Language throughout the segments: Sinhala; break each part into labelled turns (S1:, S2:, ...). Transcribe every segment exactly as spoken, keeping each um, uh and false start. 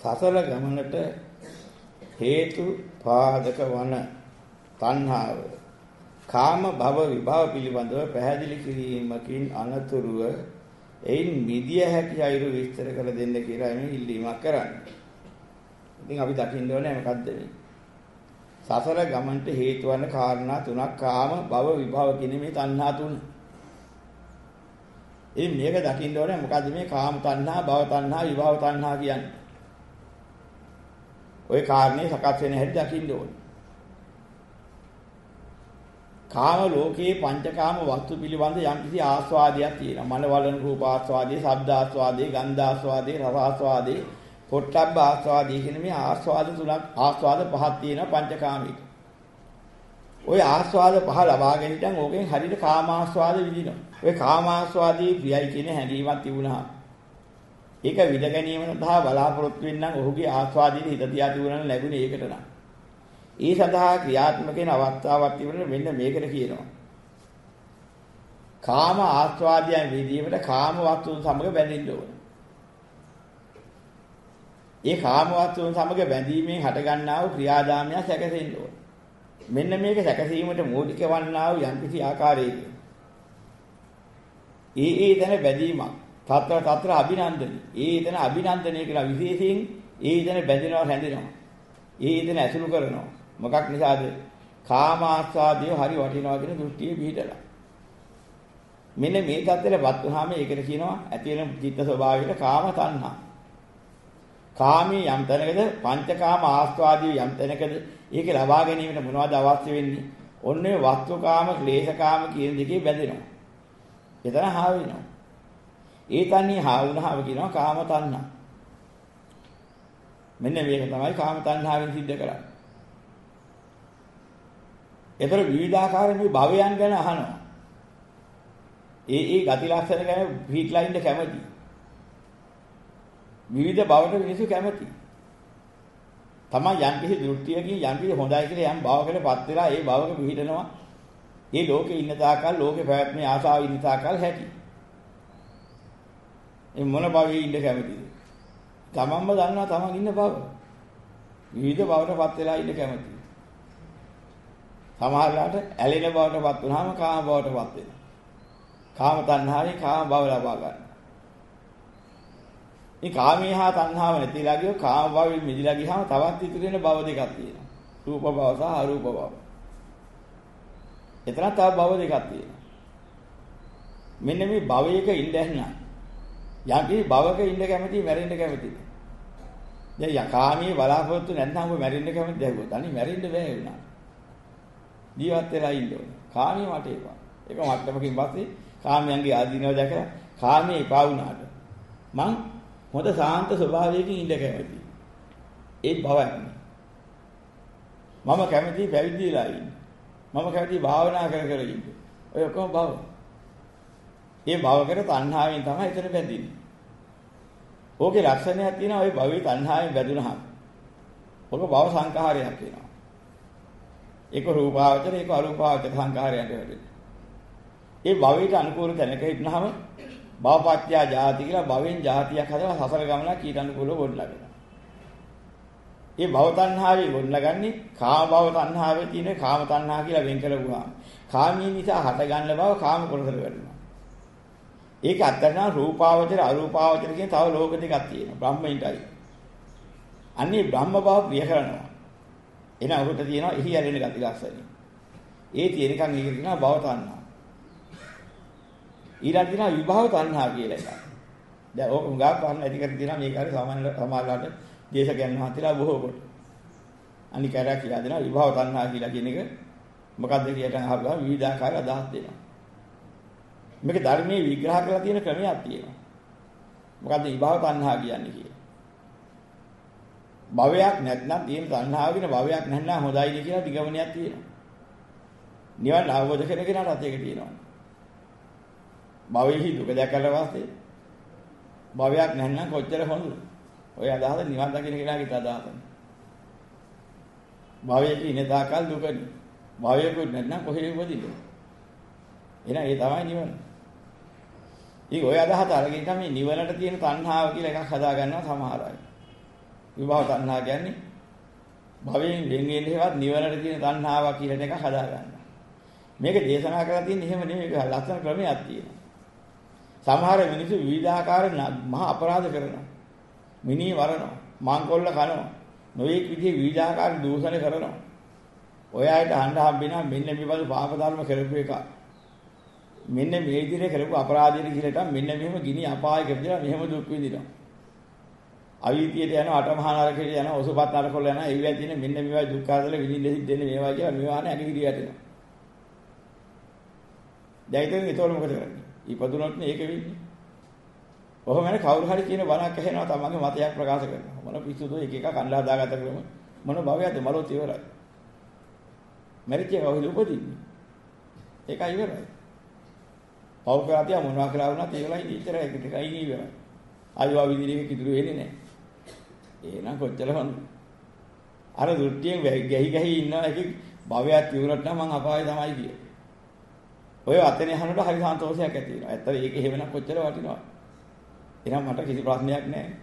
S1: සසල ගමනට හේතු පාදක වන තණ්හාව කාම භව විභව පිළිබඳව පැහැදිලි කිරීමකින් අනතුරුව එයින් මිදිය හැකි අයුරු විස්තර කර දෙන්න කියලා මේ ඉල්ලීමක් කරන්නේ. ඉතින් අපි දකින්න ඕනේ මොකද්ද මේ? සසල ගමනට හේතු වන කාරණා තුනක් කාම භව විභව කියන මේ තණ්හා තුන. ඉතින් මේක දකින්න ඕනේ මොකද්ද මේ කාම තණ්හා, භව තණ්හා, විභව තණ්හා කියන්නේ? ওই කාරණේ සකස් වෙන හැටි දකින්න ඕනේ. කාම ලෝකයේ පංචකාම වස්තු පිළිබඳ යම් කිසි ආස්වාදයක් තියෙනවා. මනවලන රූප ආස්වාදේ, ශබ්ද ආස්වාදේ, ගන්ධ ආස්වාදේ, රස ආස්වාදේ, පොට්ටබ්බ ආස්වාදේ කියන මේ ආස්වාද තුනක් ආස්වාද පහක් තියෙනවා පංචකාමයක. ওই ආස්වාද පහ ලබාගෙන ඉතින් ඕකෙන් හරියට කාම ආස්වාද විඳිනවා. ওই කාම ආස්වාදී ප්‍රියයි කියන හැඟීමක් තිබුණා. ඒක විඳ ගැනීම සඳහා බලාපොරොත්තු වෙන්නම් ඔහුගේ ආස්වාදයේ හිත තියා තිබුණා ලැබුණේ ඒකට නම්. ඒ සඳහා ක්‍රියාත්මක වෙන අවස්ථාවක් තිබුණා මෙන්න මේකට කියනවා. කාම ආස්වාදයන් විඳීමට කාම වස්තුන් සමග බැඳෙන්න ඕන. ඒ කාම වස්තුන් සමග බැඳීමෙන් හටගන්නා වූ ක්‍රියාදාමය සැකසෙන්න ඕන. මෙන්න මේක සැකසීමට මූලික වන්නා වූ යම්කිසි ආකාරයකින්. ඒ ඒ තැන බැඳීමක් තත්ත්ව තත්ත්ව අභිනන්දනයි. ඒ එතන අභිනන්දනය කියලා විශේෂයෙන් ඒ එතන බැඳෙනවා හැඳෙනවා. ඒ එතන ඇසුරු කරනවා. මොකක් නිසාද? කාම ආස්වාදය හරි වටිනවා කියන දෘෂ්ටිය පිහිටලා. මෙන්න මේ தත්ත්වයටපත් වුනහම ඒකට කියනවා ඇති වෙන චිත්ත ස්වභාවයට කාම තණ්හා. කාමී යම් තැනකද පංචකාම ආස්වාදී යම් තැනකද ඒක ලබා ගැනීමට මොනවද අවශ්‍ය වෙන්නේ? ඔන්නේ වස්තුකාම ක්ලේශකාම කියන දෙකේ බැඳෙනවා. එතන හා වෙනවා. ඒ තන්නේ හා වුණාම කියනවා කාම තණ්හා. මෙන්න මේක තමයි කාම තණ්හාවෙන් සිද්ධ කරන්නේ. ඒතර විවිධාකාර මේ භවයන් ගැන අහනවා. ඒ ඒ ගති ලක්ෂණ ගැන පිටලා ඉන්න කැමති. විවිධ භවට මිනිසු කැමති. තමයි යම් කිසි දෘෂ්ටියකින් යම් කිසි හොඳයි කියලා යම් භවකටපත් වෙලා ඒ භවක පිහිටනවා. ඒ ලෝකේ ඉන්න තාකල් ලෝකේ පැවැත්මේ ආසාව ඉන්න තාකල් හැටි. ඒ මොන භවයේ ඉන්න කැමතිද? තමන්ම දන්නවා තමන් ඉන්න භව. විවිධ භවකටපත් වෙලා ඉන්න කැමති. සමහරවිට ඇලෙන බවටපත් වුනහම කාම බවටපත් වෙනවා. කාම තණ්හාවේ කාම භව ලබා ගන්න. මේ කාමී හා තණ්හාව නැතිලා ගියෝ කාම භවෙ මිදිලා ගියාම තවත් ඉතුරු වෙන භව දෙකක් තියෙනවා. රූප භව සහ අරූප භව. එතන තව භව දෙකක් තියෙනවා. මෙන්න මේ භවයක ඉඳ ඇන්නා. යකි භවක ඉඳ කැමති මැරෙන්න කැමතිද? දැන් යකාමී බලාපොරොත්තු නැත්නම් ඔබ මැරෙන්න කැමතිද? දැන් අනි මැරෙන්න බෑ වුණා. ජීවත් වෙලා ඉන්න ඕනේ. කාමී මට එපා. ඒක මට්ටමකින් පස්සේ කාමයන්ගේ ආදීනව දැකලා කාමී එපා වුණාට මං හොඳ සාන්ත ස්වභාවයකින් ඉඳ කැමතියි. ඒ භවයක් නේ. මම කැමතියි පැවිදිලා ඉන්න. මම කැමතියි භාවනා කර කර ඉන්න. ඔය ඔක්කොම භව. ඒ භවකර තණ්හාවෙන් තමයි එතන බැඳින්නේ. ඕකේ ලක්ෂණයක් තියෙනවා ওই භවයේ තණ්හාවෙන් බැඳුනහම. ඔක භව සංඛාරයක් වෙනවා. ඒක රූපාවචර ඒක අරූපාවචර සංඛාරයන්ට වැටෙනවා. ඒ භවයට අනුකූල තැනක හිටනහම භවපත්‍ය ජාති කියලා භවෙන් ජාතියක් හදලා සසර ගමනක් ඊට අනුකූලව ගොඩනගනවා. ඒ භව තණ්හාවේ ගොඩනගන්නේ කාම භව තණ්හාවේ තියෙන කාම තණ්හා කියලා වෙන් කරගුවාම කාමී නිසා හට ගන්න බව කාම කොටසට වැටෙනවා. ඒක අත්දැකන රූපාවචර අරූපාවචර කියන තව ලෝක දෙකක් තියෙනවා. බ්‍රහ්මයින්ටයි. අන්නේ බ්‍රහ්ම භව ප්‍රිය කරනවා. එන අරුට තියෙනවා එහි ඇලෙන ගති ලක්ෂණ. ඒ තියෙනකන් ඒක කියනවා භව තණ්හා. ඊළඟ දිනා විභව තණ්හා කියලා එකක්. දැන් ඕක උගා පාන්න ඇති කර දිනා මේක හරි සාමාන්‍ය සමාජලාට දේශකයන් මහත්තයලා බොහෝ කොට. අනික අර කියලා දෙනවා විභව තණ්හා කියලා කියන එක මොකක්ද කියලා අහලා විවිධාකාර අදහස් දෙනවා. මේක ධර්මයේ විග්‍රහ කරලා තියෙන ක්‍රමයක් තියෙනවා. මොකද්ද විභව තණ්හා කියන්නේ කියලා. භවයක් නැත්නම් තියෙන තණ්හාවකින භවයක් නැත්නම් හොඳයිද කියලා නිගමනයක් තියෙනවා. නිවන් අවබෝධ කරගෙනටත් ඒක තියෙනවා. භවෙහි දුක දැකලා වාස්තේ භවයක් නැත්නම් කොච්චර හොඳද? ඔය අදහස නිවන් දකින්න කෙනාගේ අදහසයි. භවයේ ඉන්න තාකල් දුකනේ. භවයකුත් නැත්නම් කොහේ උපදින්නේ? එහෙනම් ඒ තමයි නිවන. ඊ ඔය අදහස අරගෙන තමයි නිවනට තියෙන තණ්හාව කියලා එකක් හදා ගන්නවා සමහර අය. විභව තණ්හා කියන්නේ භවයෙන් වෙන්ගෙන් හේවත් නිවනට තියෙන තණ්හාවක් කියන එක හදා ගන්නවා. මේක දේශනා කරලා තියෙන්නේ එහෙම නෙමෙයි. ඒක ලස්සන ක්‍රමයක් තියෙනවා. සමහර මිනිස්සු විවිධාකාර මහා අපරාධ කරනවා. මිනී මරනවා, මාංකොල්ල කනවා. නොයෙක් විදිහේ විවිධාකාර දූෂණ කරනවා. ඔය අයට අහන්න හම්බෙනවා මෙන්න මේ වගේ පාප ධර්ම කරපු එක. මෙන්න මේ විදිහේ කරපු අපරාධයට කියලා මෙන්න මෙහෙම ගිනි අපායක විදිහට මෙහෙම දුක් විඳිනවා. අවීතියට යනවා, අටමහා නරකයට යනවා, ඔසුපත් නරකවල යනවා. ඒ විදිහට තියෙන මෙන්න මේවා දුක් ආදල විඳින්න සිද්ධෙන්නේ මේවා කියලා මේවා නේ අගේ විදිහට යනවා. දැන් ඉතින් ඒතකොට මොකද කරන්නේ? ඉපදුනොත් නේ ඒක වෙන්නේ. කොහොම හරි කවුරු හරි කියන බණක් ඇහෙනවා තමන්ගේ මතයක් ප්‍රකාශ කරනවා. මොන පිස්සුද එක එක කණ්ඩා දාගත්ත ක්‍රම මොන භවයක්ද මරොත් ඉවරයි. මරිච්ච කවුද උපදින්නේ? ඒකයි ඉවරයි. පව් කරාතිය මොනවා කළා වුණත් ඒ වෙලාවයි ඉතරයි ඒකයි නේ ඉවරයි. ආයවා විදිහේ කිතුරු වෙන්නේ නැහැ. එහෙනම් කොච්චර හොඳ. අර දෘෂ්ටියෙන් ගැහි ගැහි ඉන්නවා එක භවයක් ඉවරට නම් මං අපායේ තමයි කියේ. ඔය අතනේ අහනකොට හරි සන්තෝෂයක් ඇති වෙනවා. ඇත්තට ඒක එහෙමනම් කොච්චර වටිනවද? එහෙනම් මට කිසි ප්‍රශ්නයක් නැහැ.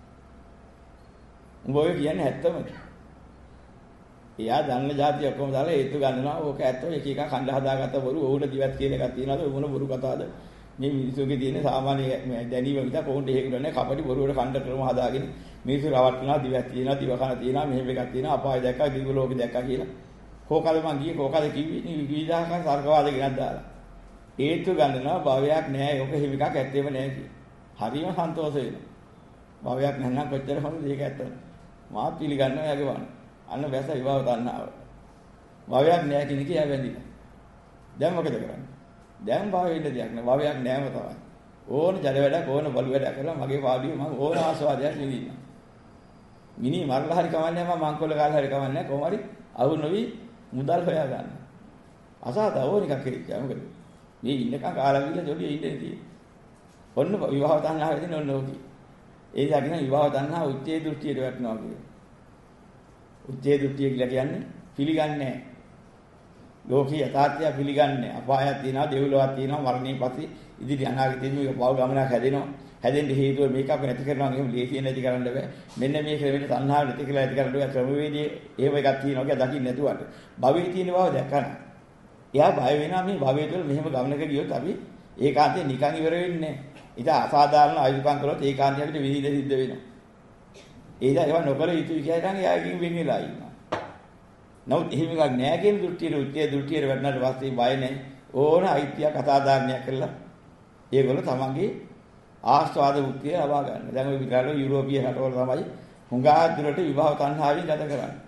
S1: උඹ ඔය කියන්නේ ඇත්තමද? එයා දන්න જાති ඔක්කොම දාලා හේතු ගන්නවා. ඕක ඇත්තෝ එක එක කණ්ඩ හදාගත්ත බොරු ඕකට දිවත් කියලා එකක් තියනවාද? මොන බොරු කතාවද? මේ මිනිස්සුගේ තියෙන සාමාන්‍ය දැනීම විතර කොහොමද ඒක කරන්නේ? කපටි බොරුවට කණ්ඩ ක්‍රම හදාගෙන මිනිස්සු රවට්ටනවා, දිවත් තියනවා, දිව කන තියනවා, මෙහෙම එකක් තියනවා, අපාය දැක්කා, දිව ලෝකෙ දැක්කා කියලා. කෝකද මං ගියේ කෝකද කිව්වේ විවිධාකාර තර්කවාද ගෙනත් දාලා. හේතු ගන්නවා භවයක් නැහැ. ඕක හිම එකක් ඇත්තේම නැහැ කිය. හරිම සන්තෝෂ වෙනවා. භවයක් නැත්නම් කොච්චර හොඳද ඒක ඇත්තද? මාත් පිළිගන්නවා යගේ වань. අන්න වැස විභව තණ්හාව. භවයක් නැහැ කියන එක යා වැඳිලා. දැන් මොකද කරන්නේ? දැන් භව වෙන්න දෙයක් නෑ. භවයක් නැහැම තමයි. ඕන ජල වැඩක් ඕන බලු වැඩක් කරලා මගේ පාඩුවේ මම ඕන ආස්වාදයක් විඳින්න. මිනි මරලා හරි කවන්නේ නැහැ, මම මංකොල්ල ගාලා හරි කවන්නේ නැහැ. කොහොම හරි අවු නොවි මුදල් හොයා ගන්න. අසහත ඕන එකක් හේච්චා මොකද? මේ ඉන්නකම් කාලා ගිහලා ජොලිය ඉන්නේ තියෙන්නේ. ඔන්න විවාහ තණ්හාවෙන් ඔන්න ඕකී. ඒ යකින විවාහ තණ්හා උච්චේ දෘෂ්ටියට වැටෙනවා කියන්නේ. උච්චේ දෘෂ්ටිය කියලා කියන්නේ පිළිගන්නේ නැහැ. ලෝකී යථාර්ථය පිළිගන්නේ නැහැ. අපායක් තියෙනවා, දෙව්ලොවක් තියෙනවා, මරණයෙන් පස්සේ ඉදිරි අනාගතයේදී මේක පව ගමනක් හැදෙනවා. හැදෙන්න හේතුව මේක අප නැති කරනවා. එහෙම ලේසියෙන් නැති කරන්න බෑ. මෙන්න මේ ක්‍රමෙට තණ්හාව නැති කියලා ඇති කරන්න බෑ. ක්‍රමවේදයේ එහෙම එකක් තියෙනවා කියලා දකින්න නැතුවට. භවයේ තියෙන බව දැක්කම එයා බය වෙනවා මේ භවයේ තුල මෙහෙම ගමනක ගියොත් අපි ඒකාන්තයෙන් නිකන් ඉවර වෙන්නේ නැහැ. ඉතින් අසාධාරණ ආයුධකම් කරොත් ඒකාන්තයෙන් අපිට විවිධ සිද්ධ වෙනවා. ඒද ඒවා නොකර යුතුයි කියලා නම් එයාගෙන් වෙන් වෙලා ඉන්නවා. නමුත් එහෙම එකක් නැහැ කියන දෘෂ්ටියේ උත්තේ දෘෂ්ටියේ වැඩනට පස්සේ බය නැහැ. ඕන අයිතියක් අසාධාරණයක් කළා. ඒගොල්ලෝ තමන්ගේ ආස්වාද මුක්තිය ලබා ගන්න. දැන් ඔය විතරල යුරෝපීය රටවල තමයි හුඟා දුරට විවාහ තණ්හාවෙන් ගත කරන්නේ.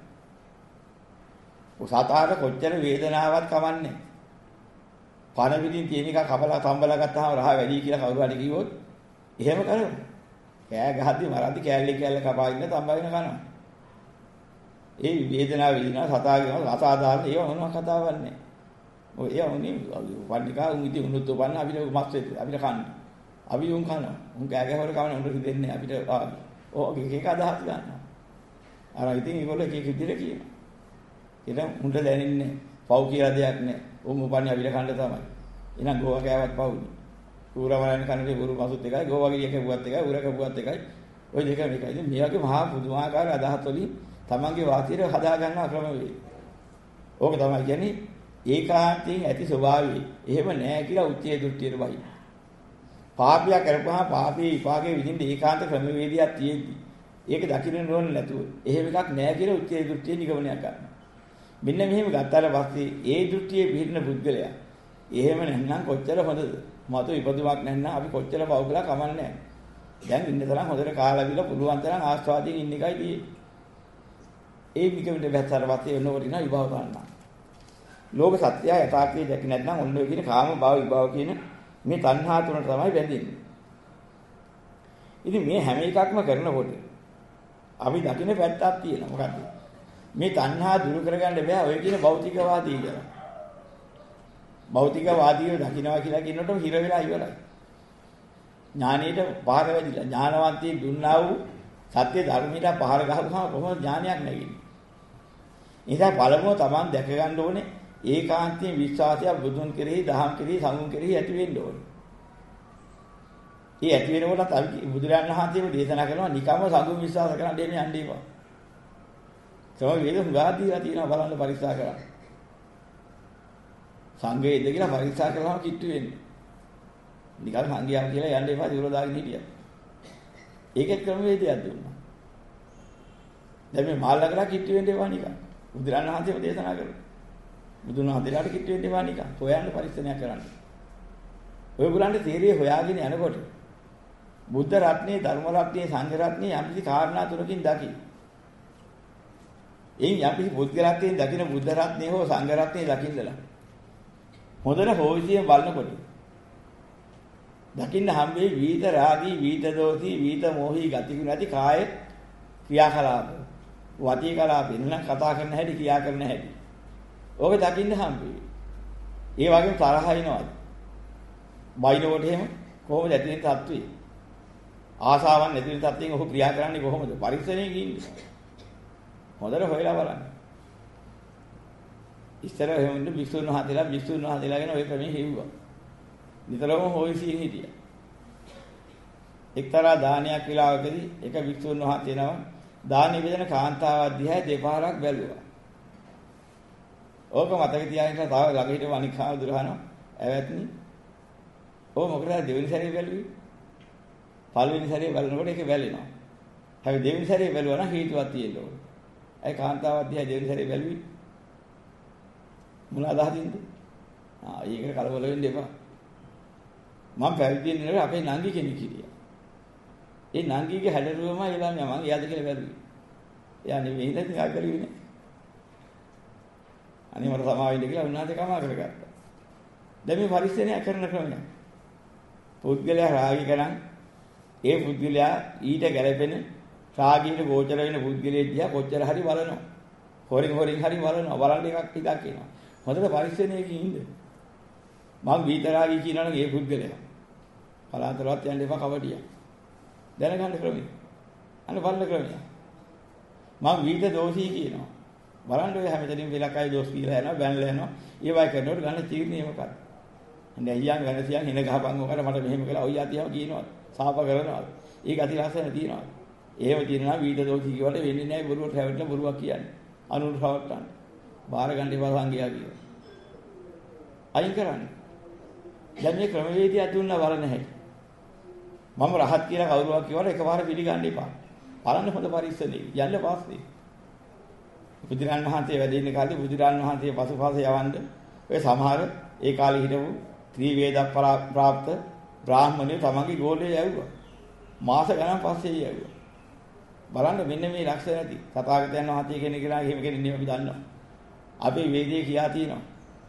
S1: උසතාවට කොච්චර වේදනාවක් කවන්නේ. පණ විදින් තියෙන එක කපලා තම්බලා ගත්තාම රහ වැඩි කියලා කවුරු හරි කිව්වොත් එහෙම කරමු. කෑ ගහද්දි මරද්දි කෑල්ලේ කෑල්ල කපා ඉන්න තම්බගෙන කනවා. ඒ වේදනාව විඳිනවා සතාගේ අසාධාරණ ඒව මොනවා කතාවක් නැහැ. ඔය ඒව නෙමෙයි වන්නිකා උන් ඉතින් උනුත් උපන්න අපිට මස් වෙත් අපිට කන්න. අපි උන් කනවා. උන් කෑ ගහවල කවන උන්ට දෙන්නේ අපිට ඕක එක එක අදහස් ගන්නවා. අර ඉතින් ඒගොල්ලෝ එක එක විදිහට කියනවා. ඒක උන්ට දැනෙන්නේ පව් කියලා දෙයක් නැහැ. උන් උපන්නේ අපිට කන්න තමයි. එහෙනම් ගෝවා කෑවත් පවුනේ. ඌරවලන් කන්නේ බුරු මසුත් එකයි ගෝවා ගිය කැපුවත් එකයි ඌර කැපුවත් එකයි. ওই දෙක මේකයි. ඉතින් මේ වගේ මහා පුදුමාකාර අදහස් වලින් තමන්ගේ වාසියට හදා ගන්නවා ක්‍රම වේ. ඕක තමයි කියන්නේ ඒකාන්තයෙන් ඇති ස්වභාවය. එහෙම නැහැ කියලා උච්චේ දෘෂ්ටියට බයි. පාපියා කරපුවා පාපී විපාකයේ විදිහින් ඒකාන්ත ක්‍රම වේදියක් තියෙද්දි. ඒක දකින්න ඕන නැතුව. එහෙම එකක් නැහැ කියලා උච්චේ දෘෂ්ටිය නිගමනයක් ගන්නවා. මෙන්න මෙහෙම ගත්තාට පස්සේ ඒ දෘෂ්ටියේ පිළින පුද්ගලයා එහෙම නැත්නම් කොච්චර හොඳද? මතු ඉපදුමක් නැත්නම් අපි කොච්චර පව් කළා කමන්නේ නැහැ. දැන් ඉන්න තරම් හොඳට කාලා බිලා පුළුවන් තරම් ආස්වාදයෙන් ඉන්න එකයි තියෙන්නේ. ඒ විකමිට වැස්සාර වාතේ වෙනකොට නා විභව ගන්නවා. ලෝක සත්‍යය යථාර්ථය දැක නැත්නම් ඔන්න ඔය කියන කාම භව විභව කියන මේ තණ්හා තුන තමයි බැඳෙන්නේ. ඉතින් මේ හැම එකක්ම කරනකොට අපි දකින්න පැත්තක් තියෙනවා. මොකද්ද? මේ තණ්හා දුරු කරගන්න බෑ ඔය කියන භෞතිකවාදී කියලා. භෞතිකවාදීව දකින්නවා කියලා කියනකොට හිර වෙලා ඉවරයි. ඥානෙට පහර වැදිලා ඥානවන්තී දුන්නා වූ සත්‍ය ධර්මයට පහර ගහපුවම කොහොමද ඥානයක් නැගෙන්නේ? නිසා පළමුව Taman දැක ගන්න ඕනේ ඒකාන්තයෙන් විශ්වාසය බුදුන් කෙරෙහි, දහම් කෙරෙහි, සමුන් කෙරෙහි ඇති වෙන්න ඕනේ. ඒ ඇති වෙනකොටත් අපි බුදුරජාණන් වහන්සේම දේශනා කරනවා නිකම්ම සඟුම් විශ්වාස කරන්න දෙන්නේ යන්න එපා. තමයි වේද හුඟා දීලා තියෙනවා බලන්න පරික්ෂා කරන්න. සංඝයේද කියලා පරික්ෂා කළාම කිට්ටු වෙන්නේ. නිකන් සංඝයා කියලා යන්න එපා දිවල දාගෙන හිටියා. ඒකෙත් ක්‍රමවේදයක් දුන්නා. දැන් මේ මාල්ලකලා කිට්ටු වෙන්න එපා නිකන්. බුදුරජාණන් වහන්සේම දේශනා කළා. බුදුන් වහන්සේලාට කිට්ටු වෙන්න එපා නිකන්. හොයන්න පරිස්සමයක් කරන්න. ඔයගොල්ලන්ට තීරිය හොයාගෙන යනකොට බුද්ධ රත්නේ, ධර්ම රත්නේ, සංඝ රත්නේ යම්කිසි කාරණා තුනකින් දකි. එයින් යම්කිසි පුද්ගලත්වයෙන් දකින බුද්ධ රත්නේ හෝ සංඝ රත්නේ දකින්නලා. හොඳට හොවිසියෙන් බලනකොට දකින්න හම්බෙයි වීත රාගී, වීත දෝෂී, වීත මොහී ගති නැති කාය ක්‍රියාකලාප. වචී කලාප එන්න කතා කරන හැටි, ක්‍රියා කරන හැටි. ඕක දකින්න හම්බෙයි. ඒ වගේම තරහ එනවා. බයිනකොට එහෙම කොහොමද ඇති වෙන තත්ත්වය? ආසාවන් නැති වෙන තත්ත්වයෙන් ඔහු ක්‍රියා කරන්නේ කොහොමද? පරිස්සමෙන් ඉන්නේ. හොඳට හොයලා බලන්න. ඉස්සර එහෙම ඉන්න විසුණු වහන්සේලා විසුණු වහන්සේලා ගැන ඔය ක්‍රමයේ හිව්වා. නිතරම හොයසින් හිටියා. එක්තරා දානයක් විලාවකදී එක විසුණු වහන්සේ නම දානෙ බෙදෙන කාන්තාවක් දිහා දෙපාරක් බැලුවා. ඕක මතක තියාගෙන තව ළඟ හිටව අනික් හාමුදුරහනවා ඇවැත්නි. ඔය මොකද දෙවෙනි සැරේ බැලුවේ? පළවෙනි සැරේ බලනකොට ඒක වැළෙනවා. හැබැයි දෙවෙනි සැරේ බැලුවා නම් හේතුවක් තියෙන්න ඕනේ. ඒ කාන්තාවක් දිහා දෙවෙනි සැරේ බැලුවේ මොන අදහසින්ද? ආ ඒකට කලබල වෙන්න එපා. මම පැවිදි වෙනකොට අපේ නංගි කෙනෙක් හිටියා. ඒ නංගිගේ හැඩරුවම එළා මම එයාද කියලා බැලුවේ. එයා නෙවෙයි ඉතින් ආ බැලුවේ නේ. අනේ මට සමාව වෙන්න කියලා උන්වහන්සේ කමා කරගත්තා. දැන් මේ පරිස්සමය කරන ක්‍රමයක්. පුද්ගලයා රාගික නම් ඒ පුද්ගලයා ඊට ගැළපෙන රාගීට ගෝචර වෙන පුද්ගලයෙක් දිහා කොච්චර හරි බලනවා. හොරින් හොරින් හරි බලනවා. බලන්න එකක් හිතක් එනවා. හොඳට පරිස්සමයකින් ඉන්න. මම විතරාගී කියනවනම් ඒ පුද්ගලයා. කලාතුරවත් යන්න එපා කවටියක්. දැනගන්න ක්‍රමය. අන්න බලන ක්‍රමය. මම විත දෝෂී කියනවා. බලන්න ඔය හැමදෙනින් වෙලකයි දෝෂ කියලා යනවා බැනලා යනවා. ඒ වගේ කරනකොට ගන්න තීරණය මොකක්ද? අනේ අයියන් වෙනසියන් හින ගහපන් මොකට මට මෙහෙම කියලා ඔය යතියම කියනවා. සාප කරනවා. ඒක අති ලස්සන තියෙනවා. එහෙම තියෙනවා විත දෝෂී කියවට වෙන්නේ නැහැ බොරුවට හැවෙන්න බොරුවක් කියන්නේ. අනුරවට්ටන්න. බාර ගන්න එපා සංගියා කියනවා. අයින් කරන්නේ. දැන් මේ ක්‍රමවේදය අතුන්න වර නැහැ. මම රහත් කියලා කවුරුවක් කියවල එකපාර පිළිගන්න එපා. බලන්න හොඳ පරිස්සමෙන් යන්න පස්සේ. බුදුරන් වහන්සේ වැඩ ඉන්න කාලේ බුදුරන් වහන්සේ පසුපස යවන්න ඔය සමහර ඒ කාලේ හිටපු ත්‍රිවේද ප්‍රාප්ත බ්‍රාහ්මණයෝ තමන්ගේ ගෝලයේ යවුවා. මාස ගණන් පස්සේ යවුවා. බලන්න මෙන්න මේ ලක්ෂණ ඇති. තථාගතයන් වහන්සේ කෙනෙක් කියලා එහෙම කෙනෙක් නෙමෙයි අපි දන්නවා. අපේ වේදයේ කියා තියෙනවා.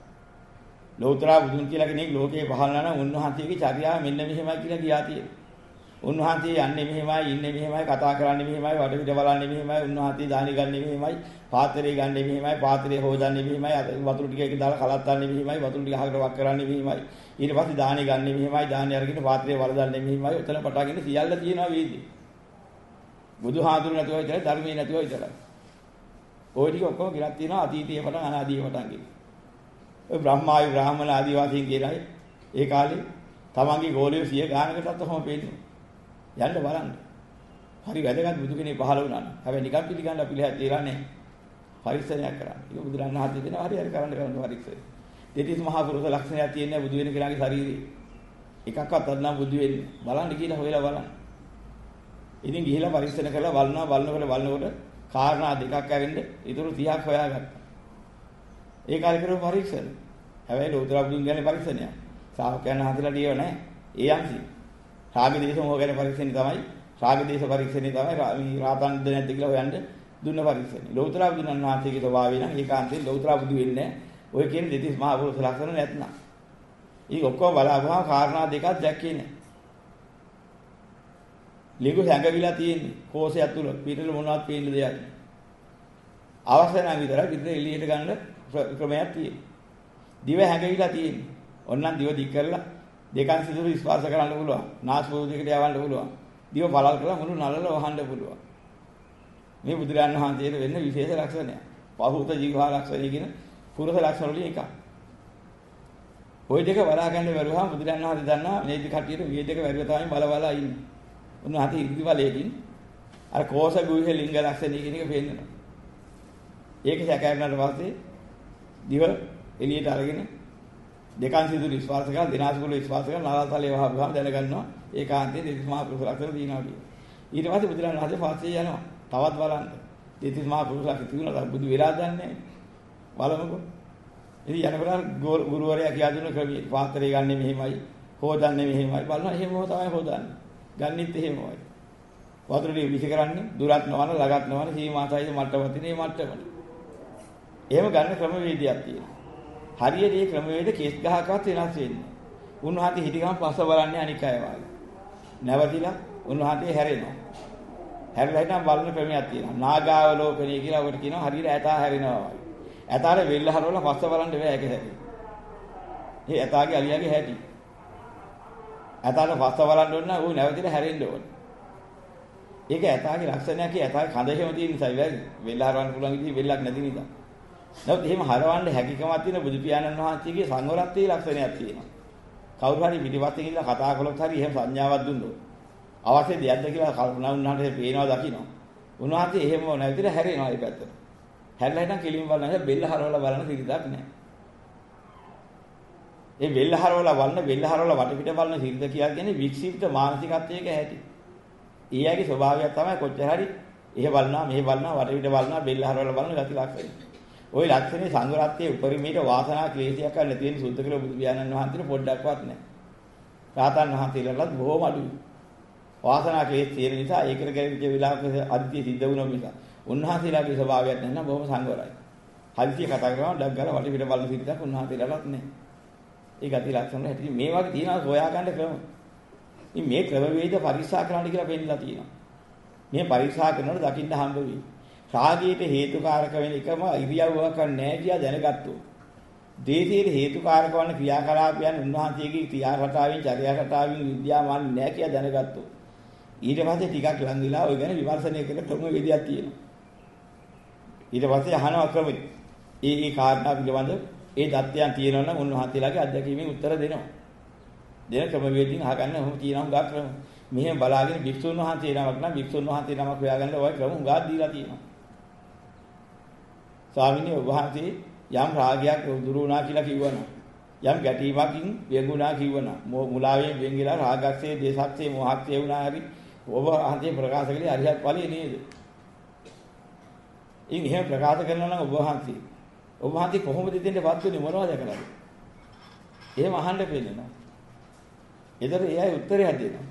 S1: ලෝතර බුදුන් කියලා කෙනෙක් ලෝකේ පහළ නම් උන්වහන්සේගේ චර්යාව මෙන්න මෙහෙමයි කියලා කියා තියෙනවා. උන්වහන්සේ යන්නේ මෙහෙමයි, ඉන්නේ මෙහෙමයි, කතා කරන්නේ මෙහෙමයි, වඩ පිට බලන්නේ මෙහෙමයි, උන්වහන්සේ දානි ගන්නේ මෙහෙමයි, පාත්‍රය ගන්නේ මෙහෙමයි, පාත්‍රය හොදන්නේ මෙහෙමයි, වතුර ටික එක දාලා කලත්තන්නේ මෙහෙමයි, වතුර ටික අහකට වක් කරන්නේ මෙහෙමයි. ඊට පස්සේ දානි ගන්නේ මෙහෙමයි, දානි අරගෙන පාත්‍රය වරදන්නේ මෙහෙමයි. උතන පටාගෙන සියල්ල තියෙනවා වේදී. බුදුහාඳුන නැතුව විතරයි, ධර්මයේ නැතුව විතරයි. ওই ටික ඔක්කොම ගිරක් තියෙනවා අතීතයේ පටන් අනාදීයේ පටන් ගෙන. ඔය බ්‍රහ්මායි බ්‍රාහ්මණ ආදිවාසීන් කියනයි ඒ කාලේ තමන්ගේ ගෝලිය සිය ගානකටත් ඔහොම පෙන්නනවා. යන්න බලන්න. හරි වැදගත් බුදු කෙනෙක් පහළ වුණා නම්. හැබැයි නිකන් පිළිගන්න අපි ලෑ තියලා නැහැ. පරිස්සමයක් කරන්න. ඒක බුදුරන් වහන්සේ දෙනවා හරි හරි කරන්න කරන්න පරිස්සමයි. දෙතිස් මහා පුරුෂ ලක්ෂණයක් තියෙනවා බුදු වෙන කෙනාගේ ශරීරේ. එකක්වත් අදනම් බුදු වෙන්නේ. බලන්න කියලා හොයලා බලන්න. ඉතින් ගිහිලා පරිස්සම කරලා බලනවා බලනකොට බලනකොට කාරණා දෙකක් ඇවිල්ද ඊටු තිහක් හොයාගත්තා. ඒ කාලේ කරපු පරීක්ෂණ. හැබැයි ලෝතර බුදුන් ගැන පරීක්ෂණයක්. ශ්‍රාවකයන් වහන්සේලා දියව නැහැ. ඒ යන්සි. රාග දේශ මොහ ගැන පරීක්ෂණේ තමයි රාග දේශ පරීක්ෂණේ තමයි මේ රාතන් දෙ නැද්ද කියලා හොයන්න දුන්න පරීක්ෂණේ. ලෝතර බුදුන් වහන්සේගේ ස්වභාවය නම් ඒකාන්තයෙන් ලෝතර බුදු වෙන්නේ ඔය කියන දෙතිස් මහා පුරුෂ ලක්ෂණ නැත්නම්. ඊ ඔක්කොම බලාපුවාම කාරණා දෙකක් දැක්කේ නැහැ. ලිගු හැංගවිලා තියෙන්නේ කෝෂයක් තුල පිටල මොනවත් පේන්න දෙයක්. අවශ්‍ය නම් විතරයි පිටර එළියට ගන්න ක්‍රමයක් තියෙන්නේ. දිව හැංගවිලා තියෙන්නේ. ඔන්නම් දිව දික් කරලා දෙකන් සිදුරු ස්පර්ශ කරන්න පුළුවන්. නාස්පුඩු දෙකට යවන්න පුළුවන්. දිව බලල් කරලා මුළු නළල වහන්න පුළුවන්. මේ බුදුරජාණන් වහන්සේට වෙන්න විශේෂ ලක්ෂණයක්. පහූත ජීවහා ලක්ෂණය කියන පුරුෂ ලක්ෂණ වලින් එකක්. ওই දෙක වරා ගන්න බැරුවම බුදුරණන් වහන්සේ දන්නා මේ දෙක කටියට මේ දෙක වැරුව තමයි බල බල ඉන්නේ. උන්වහන්සේ ඉර්ධි බලයකින් අර කෝෂ ගුහේ ලිංග ලක්ෂණ කියන එක පෙන්නනවා. ඒක සැකයන්ට පස්සේ දිව එළියට අරගෙන දෙකන් සිදුරු විශ්වාස කරලා දිනාසුකුල විශ්වාස කරලා නාලතලේ වහපුවාම දැනගන්නවා ඒකාන්තයේ දෙතිස් මහා පුරුෂ ලක්ෂණ දිනවා කියන. ඊට පස්සේ බුදුරණන් වහන්සේ පස්සේ යනවා. තවත් බලන්න. දෙතිස් මහා පුරුෂ ලක්ෂණ තිබුණා බුදු වෙලා දන්නේ බලමුකෝ. ඉතින් යනකොට ගුරුවරයා කියා දුන්න ක්‍රමයේ පාත්‍රය ගන්න මෙහෙමයි, හොදන්නේ මෙහෙමයි. බලනවා එහෙමම තමයි හොදන්නේ. ගන්නෙත් එහෙමයි. වතුරේ විශ් කරන්නේ දුරත් නොවන, ළඟත් නොවන සීමාසයිද මට්ටමක් තියෙන මේ මට්ටමනේ. එහෙම ගන්න ක්‍රමවේදයක් තියෙනවා. හරියට මේ ක්‍රමවේද කේස් ගහකවත් වෙනස් වෙන්නේ. උන්වහන්සේ හිටිගම පස්ස බලන්නේ අනික් අය වගේ. නැවතිලා උන්වහන්සේ හැරෙනවා. හැරිලා හිටන් බලන ක්‍රමයක් තියෙනවා. නාගාවලෝකණය කියලා ඔකට කියනවා හරියට ඇතා හැරෙනවා වගේ. ඇතාට වෙල්ල හරවලා පස්ස බලන්න බෑ ඒක හැටි. මේ ඇතාගේ අලියාගේ හැටි. ඇතාට පස්ස බලන්න ඕන නම් ඌ නැවතිලා හැරෙන්න ඕන. ඒක ඇතාගේ ලක්ෂණයක්. ඒ ඇතාගේ කඳ හැම තියෙන නිසා වෙයි. වෙල්ල හරවන්න පුළුවන් ඉතින් වෙල්ලක් නැති නිසා. නමුත් එහෙම හරවන්න හැකියාවක් තියෙන බුදු පියාණන් වහන්සේගේ සංවරත්වයේ ලක්ෂණයක් තියෙනවා. කවුරු හරි පිටිපස්සෙන් ඉඳලා කතා කළොත් හරි එහෙම සංඥාවක් දුන්නොත් අවශ්‍ය දෙයක්ද කියලා කල්පනා වුණාට පේනවා දකින්න. උන්වහන්සේ එහෙම නැවතිලා හැරෙනවා ඒ පැත්තට. හැරලා හිටන් කෙලින් බලනවා බෙල්ල හරවලා බලන සිරිතක් නැහැ. ඒ බෙල්ල හරවලා බලන බෙල්ල හරවලා වටපිට බලන සිරිත කියන්නේ වික්ෂිප්ත මානසිකත්වයක ඇති. ඊයගේ ස්වභාවයක් තමයි කොච්චර හරි එහෙ බලනවා මෙහෙ බලනවා වටපිට බලනවා බෙල්ල හරවලා බලන ගති ලක්ෂණ. ওই ලක්ෂණේ සංගරත්වයේ උපරිමයට වාසනා ක්ලේශයක් කරලා තියෙන සුද්ධ කළ බුදු පියාණන් වහන්සේට පොඩ්ඩක්වත් නැහැ. රාතන් වහන්සේලාට බොහොම අඩුයි. වාසනා ක්ලේශ තියෙන නිසා ඒකට ගැරිච්ච වෙලාවක අදිතිය සිද්ධ වුණා නිසා උන්වහන්සේලාගේ ස්වභාවයක් නැත්නම් බොහොම සංවරයි. හදිසිය කතා කරනවා ඩක් ගාලා වටපිට බලන සිරිතක් උන්වහන්සේලාට නැහැ. ඒ ගති ලක්ෂණ හැටි මේ වගේ තියෙනවා හොයා ගන්න ක්‍රම. ඉතින් මේ ක්‍රම වේද පරික්ෂා කරන්න කියලා පෙන්නලා තියෙනවා. මේ පරික්ෂා කරනකොට දකින්න හම්බ වෙයි. රාගයට හේතුකාරක වෙන එකම ඉරියව්වක් නැහැ කියලා දැනගත්තොත්. දේශයේ හේතුකාරක වන ක්‍රියාකලාපයන් උන්වහන්සේගේ ක්‍රියා රටාවෙන් චර්යා රටාවෙන් විද්‍යාමාන නැහැ කියලා දැනගත්තොත්. ඊට පස්සේ ටිකක් ලඟ වෙලා ඔය ගැන විමර්ශනය කරන ක්‍රම වේදයක් තියෙනවා. ඊට පස්සේ අහනවා ක්‍රමෙ. ඒ ඒ කාරණා පිළිබඳ ඒ தත්ත්වයන් තියෙනවා නම් උන්වහන්සේලාගේ අධ්‍යක්ීමෙන් උත්තර දෙනවා. දෙන ක්‍රම වේදින් අහගන්න ඔහොම තියෙනවා ගා ක්‍රම. මෙහෙම බලාගෙන වික්ෂුන් වහන්සේ නමක් නම් වික්ෂුන් වහන්සේ නමක් හොයාගන්න ඔය ක්‍රම උගා දීලා තියෙනවා. ස්වාමීනි ඔබ වහන්සේ යම් රාගයක් දුරු වුණා කියලා කිව්වනම් යම් ගැටීමකින් වෙගුණා කිව්වනම් මුලාවෙන් වෙන් ගිලා රාගක්සේ දේශක්සේ මොහක්සේ වුණා හරි ඔබ වහන්සේ ප්‍රකාශ කළේ අරිහත් ඵලයේ නේද? ඉතින් එහෙම ප්‍රකාශ කරනවා නම් ඔබ වහන්සේ ඔබ වහන්සේ කොහොමද දෙන්නපත් වෙන්නේ මොනවද කරන්නේ? එහෙම අහන්න වෙනවා. ඒතර එයයි උත්තරය දෙනවා.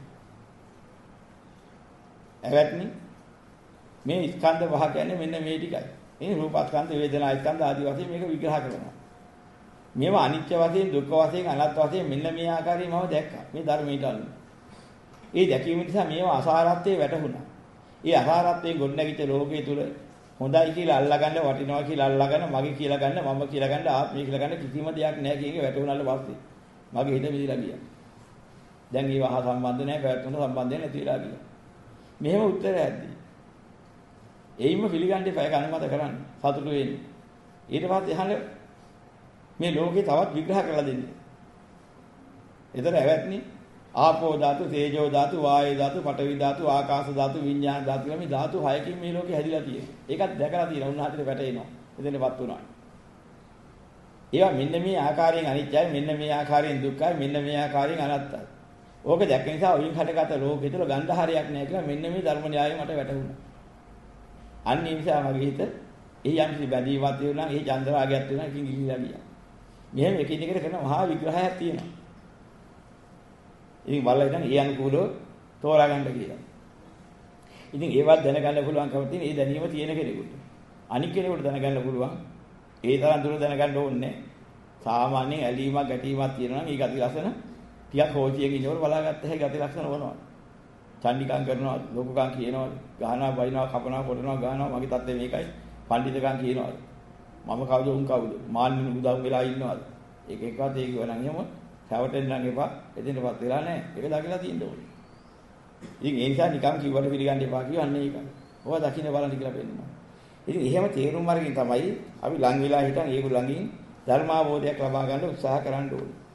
S1: එවත්නි මේ ස්කන්ධ පහ කියන්නේ මෙන්න මේ ටිකයි. මේ රූපස්කන්ධ වේදනා ස්කන්ධ ආදී වශයෙන් මේක විග්‍රහ කරනවා. මේවා අනිත්‍ය වශයෙන් දුක්ඛ වශයෙන් අනාත්ම වශයෙන් මෙන්න මේ ආකාරයෙන් මම දැක්කා. මේ ධර්මයට අනුව. ඒ දැකීම නිසා මේවා අසාරත්වයේ වැටහුණා. ඒ අසාරත්වයේ ගොඩනැගිච්ච ලෝකයේ තුල හොඳයි කියලා අල්ලගන්න වටිනවා කියලා අල්ලගන්න මගේ කියලා ගන්න මම කියලා ගන්න ආත්මය කියලා ගන්න කිසිම දෙයක් නැහැ කියන එක වැටුණාට පස්සේ මගේ හිත මිදිලා ගියා. දැන් ඒව හා සම්බන්ධ නැහැ පැවැත්මට සම්බන්ධ නැති වෙලා ගියා. මෙහෙම උත්තරයක් ඇද්දි. එයින්ම පිළිගන්නේ පැයක අනුමත කරන්න සතුටු වෙන්නේ. ඊට පස්සේ එහාට මේ ලෝකේ තවත් විග්‍රහ කරලා දෙන්නේ. ඒතර ඇවැත්නි ආපෝ ධාතු, තේජෝ ධාතු, වායෝ ධාතු, පඨවි ධාතු, ආකාශ ධාතු, විඤ්ඤාණ ධාතු කියලා මේ ධාතු හයකින් මේ ලෝකේ හැදිලා තියෙනවා. ඒකත් දැකලා තියෙනවා. උන්වහන්සේට වැටෙනවා. එතනපත් වුණා. ඒවා මෙන්න මේ ආකාරයෙන් අනිත්‍යයි, මෙන්න මේ ආකාරයෙන් දුක්ඛයි, මෙන්න මේ ආකාරයෙන් අනාත්තයි. ඕක දැක්ක නිසා ඔයින් හටගත ලෝකෙ තුල ගන්ධහරයක් නැහැ කියලා මෙන්න මේ ධර්ම න්‍යායය මට වැටහුණා. අන්න ඒ නිසා මගේ හිත එහි යම් කිසි බැඳීමක් තියෙනවා නම් එහි චන්ද්‍රාගයක් තියෙනවා එකකින් ගිහිලා ගියා. මෙහෙම එකින් එකට කරන මහා විග්‍රහයක් තියෙනවා. ඉතින් බලලා ඉතින් ඒ අනුකූලව තෝරා ගන්න කියලා. ඉතින් ඒවත් දැනගන්න පුළුවන්කම තියෙන ඒ දැනීම තියෙන කෙනෙකුට. අනික් කෙනෙකුට දැනගන්න පුළුවන් ඒ තරම් දුර දැනගන්න ඕනේ නැහැ. සාමාන්‍යයෙන් ඇලීමක් ගැටීමක් තියෙනවා නම් ඒ ගති ලක්ෂණ ටිකක් හොචියක ඉන්නකොට බලාගත්ත හැකි ගති ලක්ෂණ වුණා. චණ්ඩිකම් කරනවා, ලෝකකම් කියනවා, ගහනවා, බයිනවා, කපනවා, කොටනවා, ගහනවා, මගේ තත්ත්වය මේකයි. පඬිතුකම් කියනවා. මම කවුද උන් කවුද? මාන්නේ බුදුන් වෙලා ඉන්නවද? ඒක එකවත් ඒක වෙනන් එහෙම රැවටෙන්න නම් එපා. එදිනපත් වෙලා නැහැ. ඒක දකිලා තියෙන්න ඕනේ. ඉතින් ඒ නිසා නිකම් කිව්වට පිළිගන්න එපා කියන්නේ ඒකයි. ඔවා දකින්න බලන්න කියලා පෙන්නනවා. ඉතින් එහෙම තේරුම් අරගෙන තමයි අපි ලං වෙලා හිටන් ඒක ළඟින් ධර්මාවබෝධයක් ලබා ගන්න උත්සාහ කරන්න ඕනේ.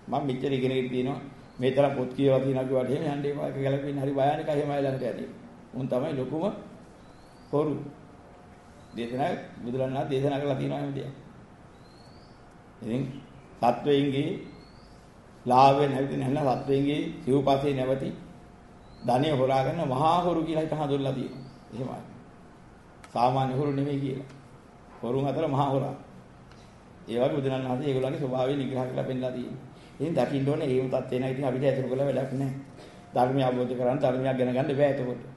S1: මම මෙච්චර ඉගෙනගෙන තියෙනවා. මේ තරම් පොත් කියවලා තියෙනවා කිව්වට එහෙම යන්න එපා. ඒක ගැලපෙන්නේ හරි භයානකයි එහෙමයි ළඟට යන්නේ. උන් තමයි ලොකුම හොරු. දේශනා බුදුරණන් වහන්සේ දේශනා කළා තියෙනවා එහෙම දෙයක්. ඉතින් සත්වයින්ගේ ලාභය නැවති නැහැ සත්වයින්ගේ සිව්පස්සේ නැවති ධනිය හොරාගෙන මහා හොරු කියලා හිත හඳුන්ලා තියෙනවා. එහෙමයි. සාමාන්‍ය හොරු නෙමෙයි කියලා. හොරුන් අතර මහා හොරා. ඒ වගේ බුදුරණන් වහන්සේ ඒගොල්ලන්ගේ ස්වභාවය නිග්‍රහ කරලා පෙන්නලා තියෙනවා. ඉතින් දකින්න ඕනේ ඒව තත්ත්වේ නැහැ. ඉතින් අපිට ඇතුළු කළ වැඩක් නැහැ. ධර්මය අවබෝධ කරගන්න ධර්මයක් ගැන ගන්න බෑ එතකොට.